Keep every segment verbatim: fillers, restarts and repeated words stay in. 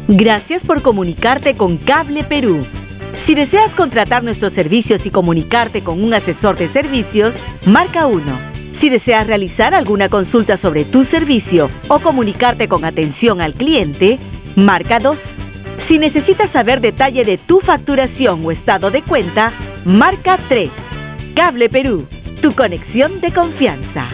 Gracias por comunicarte con Cable Perú. Si deseas contratar nuestros servicios y comunicarte con un asesor de servicios, marca uno. Si deseas realizar alguna consulta sobre tu servicio o comunicarte con atención al cliente, marca dos. Si necesitas saber detalle de tu facturación o estado de cuenta, marca tres. Cable Perú, tu conexión de confianza.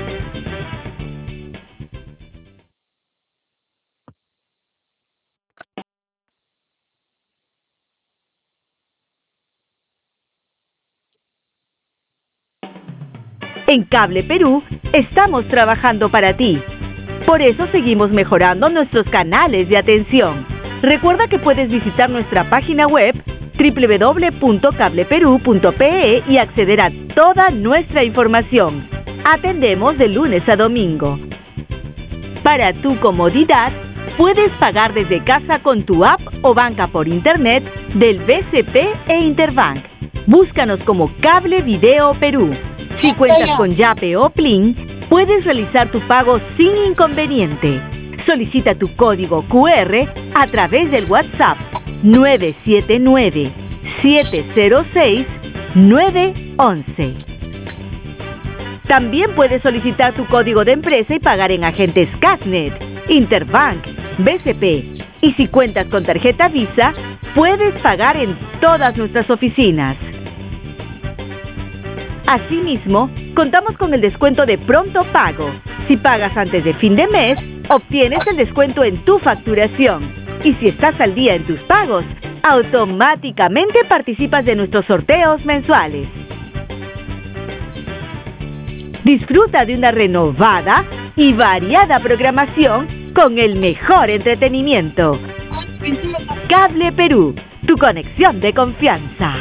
En Cable Perú estamos trabajando para ti. Por eso seguimos mejorando nuestros canales de atención. Recuerda que puedes visitar nuestra página web doble u doble u doble u punto cable perú punto pe e y acceder a toda nuestra información. Atendemos de lunes a domingo. Para tu comodidad, puedes pagar desde casa con tu app o banca por internet del B C P e Interbank. Búscanos como Cable Video Perú. Si cuentas con Yape o Plin, puedes realizar tu pago sin inconveniente. Solicita tu código cu erre a través del WhatsApp nueve siete nueve, siete cero seis, nueve once. También puedes solicitar tu código de empresa y pagar en agentes Casnet, Interbank, B C P. Y si cuentas con tarjeta Visa, puedes pagar en todas nuestras oficinas. Asimismo, contamos con el descuento de pronto pago. Si pagas antes de fin de mes, obtienes el descuento en tu facturación. Y si estás al día en tus pagos, automáticamente participas de nuestros sorteos mensuales. Disfruta de una renovada y variada programación con el mejor entretenimiento. Cable Perú, tu conexión de confianza.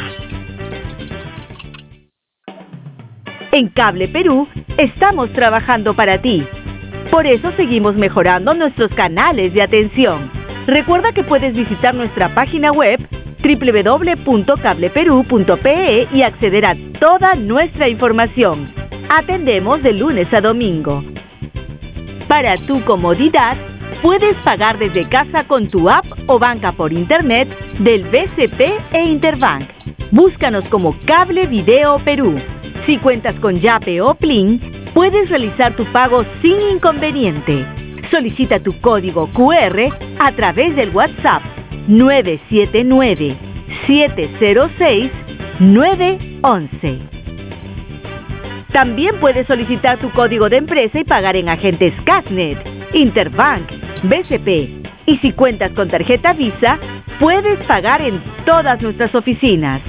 En Cable Perú estamos trabajando para ti. Por eso seguimos mejorando nuestros canales de atención. Recuerda que puedes visitar nuestra página web doble u doble u doble u punto cable perú punto pe e y acceder a toda nuestra información. Atendemos de lunes a domingo. Para tu comodidad, puedes pagar desde casa con tu app o banca por internet del B C P e Interbank. Búscanos como Cable Video Perú. Si cuentas con Yape o Plin, puedes realizar tu pago sin inconveniente. Solicita tu código cu erre a través del WhatsApp nueve siete nueve, siete cero seis, nueve once. También puedes solicitar tu código de empresa y pagar en agentes Casnet, Interbank, B C P. Y si cuentas con tarjeta Visa, puedes pagar en todas nuestras oficinas.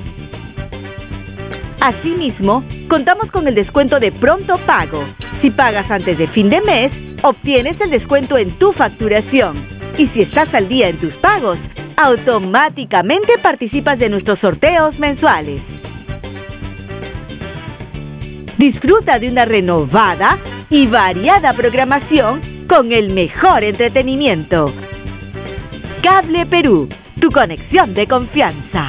Asimismo, contamos con el descuento de pronto pago. Si pagas antes de fin de mes, obtienes el descuento en tu facturación. Y si estás al día en tus pagos, automáticamente participas de nuestros sorteos mensuales. Disfruta de una renovada y variada programación con el mejor entretenimiento. Cable Perú, tu conexión de confianza.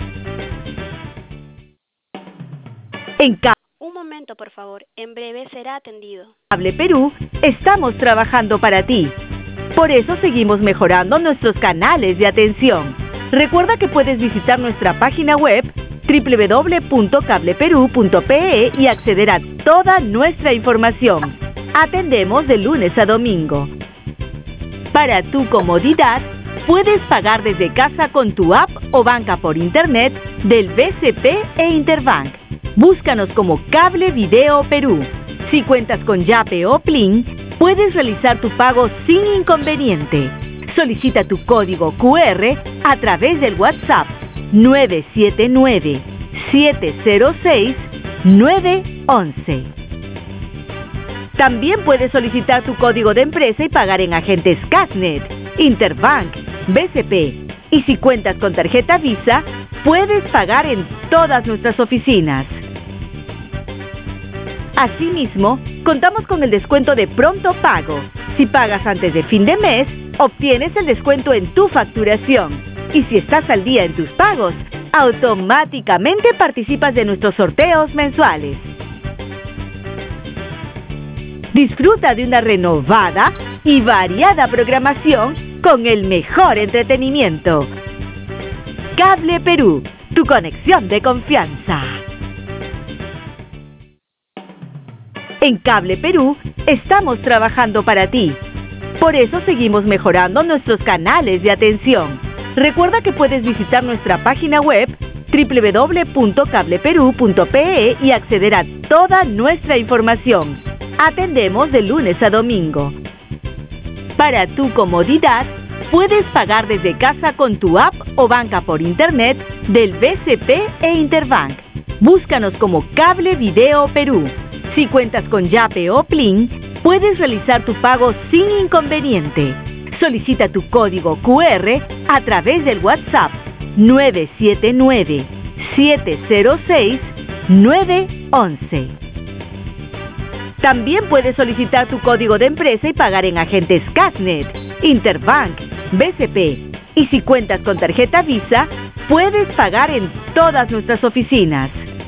En Cable Un momento, por favor. En breve será atendido. Cable Perú estamos trabajando para ti. Por eso seguimos mejorando nuestros canales de atención. Recuerda que puedes visitar nuestra página web doble u doble u doble u punto cable perú punto pe e y acceder a toda nuestra información. Atendemos de lunes a domingo. Para tu comodidad, puedes pagar desde casa con tu app o banca por internet del B C P e Interbank. Búscanos como Cable Video Perú. Si cuentas con Yape o Plin, puedes realizar tu pago sin inconveniente. Solicita tu código cu erre a través del WhatsApp nueve siete nueve, siete cero seis, nueve once. También puedes solicitar tu código de empresa y pagar en agentes Casnet, Interbank, B C P. Y si cuentas con tarjeta Visa, puedes pagar en todas nuestras oficinas. Asimismo, contamos con el descuento de pronto pago. Si pagas antes de fin de mes, obtienes el descuento en tu facturación. Y si estás al día en tus pagos, automáticamente participas de nuestros sorteos mensuales. Disfruta de una renovada y variada programación con el mejor entretenimiento. Cable Perú, tu conexión de confianza. En Cable Perú estamos trabajando para ti. Por eso seguimos mejorando nuestros canales de atención. Recuerda que puedes visitar nuestra página web doble u doble u doble u punto cable perú punto pe e y acceder a toda nuestra información. Atendemos de lunes a domingo. Para tu comodidad, puedes pagar desde casa con tu app o banca por internet del B C P e Interbank. Búscanos como Cable Video Perú. Si cuentas con Yape o Plin, puedes realizar tu pago sin inconveniente. Solicita tu código cu erre a través del WhatsApp nueve siete nueve, siete cero seis, nueve once. También puedes solicitar tu código de empresa y pagar en agentes Casnet, Interbank, B C P. Y si cuentas con tarjeta Visa, puedes pagar en todas nuestras oficinas.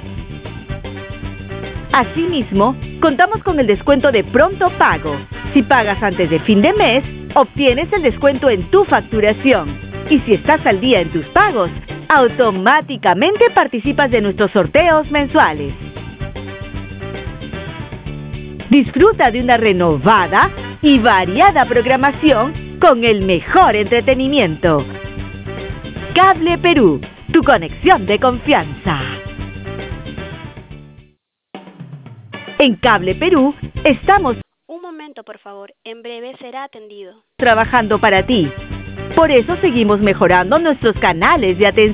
Asimismo, contamos con el descuento de pronto pago. Si pagas antes de fin de mes, obtienes el descuento en tu facturación. Y si estás al día en tus pagos, automáticamente participas de nuestros sorteos mensuales. Disfruta de una renovada y variada programación con el mejor entretenimiento. Cable Perú, tu conexión de confianza. En Cable Perú estamos Un momento, por favor. En breve será atendido. trabajando para ti. Por eso seguimos mejorando nuestros canales de atención.